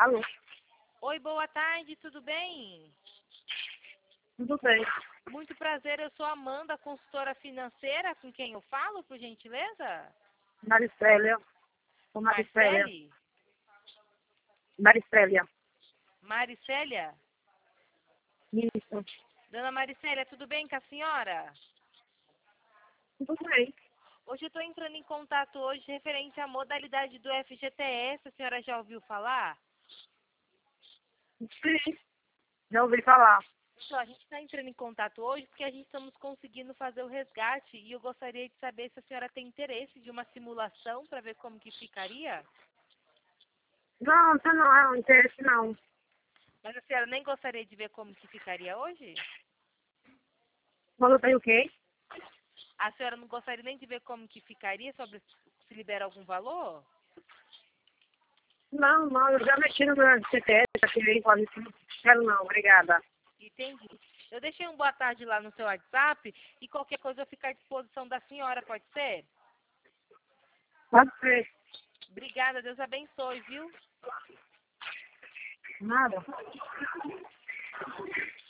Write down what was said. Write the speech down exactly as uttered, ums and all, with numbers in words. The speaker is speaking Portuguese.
Alô? Oi, boa tarde, tudo bem? Tudo bem. Muito prazer, eu sou Amanda, consultora financeira, com quem eu falo, por gentileza? Maricélia. Ô, Maricélia. Marcele? Maricélia. Maricélia? Isso. Dona Maricélia, tudo bem com a senhora? Tudo bem. Hoje eu estou entrando em contato hoje referente à modalidade do F G T S, a senhora já ouviu falar? Sim. Já ouvi falar. Então, a gente está entrando em contato hoje porque a gente estamos conseguindo fazer o resgate e eu gostaria de saber se a senhora tem interesse de uma simulação para ver como que ficaria. Não, você não é um interesse, não. Mas a senhora nem gostaria de ver como que ficaria hoje? Quando tem o quê? A senhora não gostaria nem de ver como que ficaria sobre se libera algum valor? Não, não, eu já mexi no meu C T S, já tirei quase tudo. Quero não, obrigada. Entendi. Eu deixei um boa tarde lá no seu WhatsApp e qualquer coisa eu fico à disposição da senhora, pode ser? Pode ser. Obrigada, Deus abençoe, viu? Nada.